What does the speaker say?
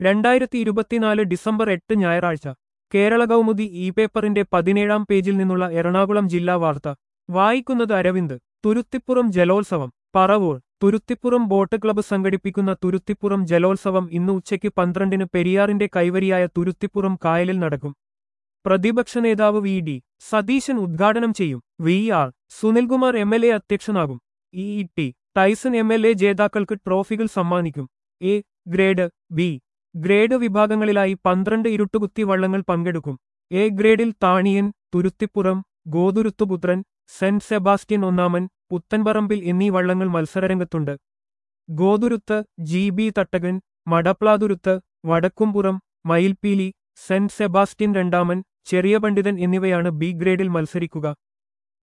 2024 December 8 ഞായറാഴ്ച Kerala Kaumudi E പേപ്പറിന്റെ 17-ാം പേജിൽ നിന്നുള്ള എറണാകുളം ജില്ലാ വാർത്ത വായിക്കുന്നത് അരവിന്ദ്. തുരുത്തിപ്പുറം ജലോത്സവം പറവൂർ. തുരുത്തിപ്പുറം ബോട്ട് ക്ലബ്ബ് സംഘടിപ്പിക്കുന്ന തുരുത്തിപ്പുറം ജലോത്സവം ഇന്ന് ഉച്ചയ്ക്ക് 12-ന് പെരിയാറിന്റെ കൈവരിയായ തുരുത്തിപ്പുറം കായലിൽ നടക്കും. പ്രതിപക്ഷ നേതാവ് വി ഡി സതീശൻ ഉദ്ഘാടനം ചെയ്യും. വി ആർ സുനിൽകുമാർ എം.എൽ.എ അധ്യക്ഷനാകും. ഇ ടി ടൈസൺ എം.എൽ.എ ജേതാക്കൾക്ക് ട്രോഫികൾ സമ്മാനിക്കും. എ ഗ്രേഡ്, ബി ഗ്രേഡ് വിഭാഗങ്ങളിലായി 12 ഇരുട്ടുകുത്തി വള്ളങ്ങൾ പങ്കെടുക്കും. എ ഗ്രേഡിൽ താണിയൻ, തുരുത്തിപ്പുറം, ഗോതുരുത്തുപുത്രൻ, സെന്റ് സെബാസ്റ്റ്യൻ ഒന്നാമൻ, പുത്തൻപറമ്പിൽ എന്നീ വള്ളങ്ങൾ മത്സരരംഗത്തുണ്ട്. ഗോതുരുത്ത്, ജി.ബി. തട്ടകൻ, മടപ്ലാതുരുത്ത്, വടക്കുംപുറം, മയിൽപ്പീലി, സെന്റ് സെബാസ്റ്റ്യൻ രണ്ടാമൻ, ചെറിയ പണ്ഡിതൻ എന്നിവയാണ് ബി ഗ്രേഡിൽ മത്സരിക്കുക.